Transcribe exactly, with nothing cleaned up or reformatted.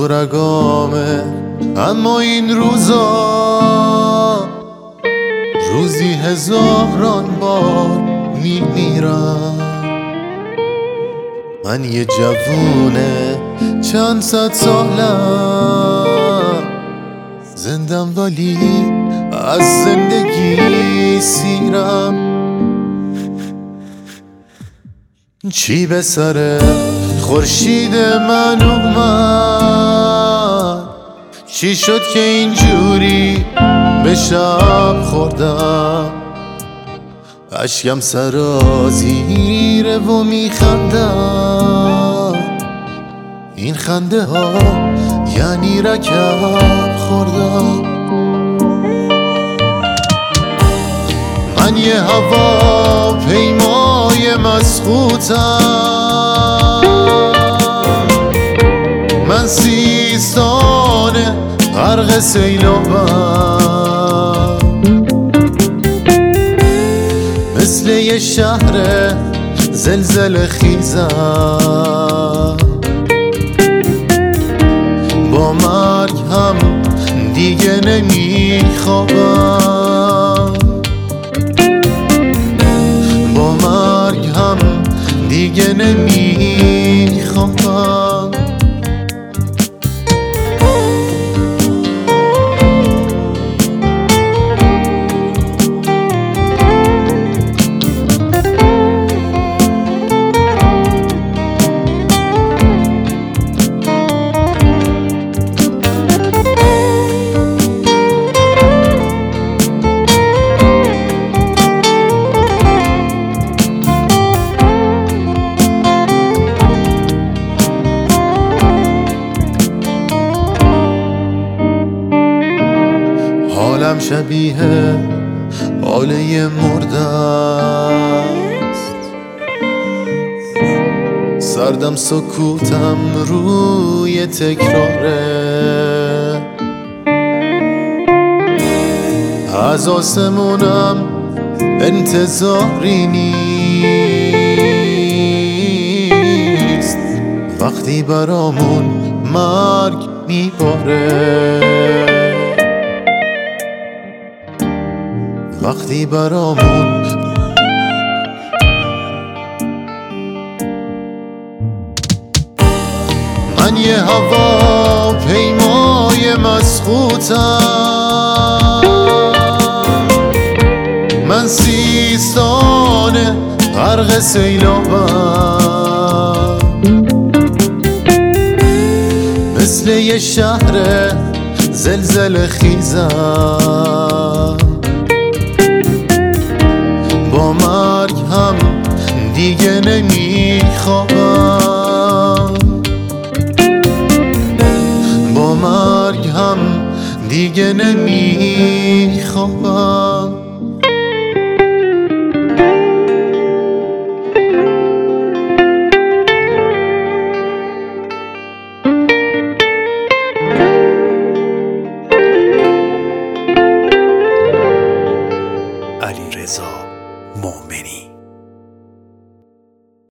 تو رگامه. اما این روزا روزی هزاران بار میمیرم. من یه جوونه چند صد سالم، زندم ولی از زندگی سیرم. چی به سر خورشید من اومد؟ چی شد که اینجوری به شب خوردم؟ اشکم سرازیره و میخندم. این خنده ها یعنی رکب خوردم. من یه هوا پیمای مسخوتم، من سیستان غرق سیلابم. مثل یه شهر زلزله خیزم، با مرگ هم دیگه نمیخوابم. با مرگ هم دیگه نمیخوابم. حالم شبیه حاله مرده است، سردم سکوتم روی تکراره. از آسمونم انتظاری نیست وقتی برامون مرگ میباره. وقتی برامون من یه هوا پیمای مسخوتم، من سیستان غرق سیلابم. مثل یه شهر زلزله خیزم، با مرگ هم دیگه نمیخوابم. با مرگ هم دیگه نمیخوابم. علیرضا مومنی.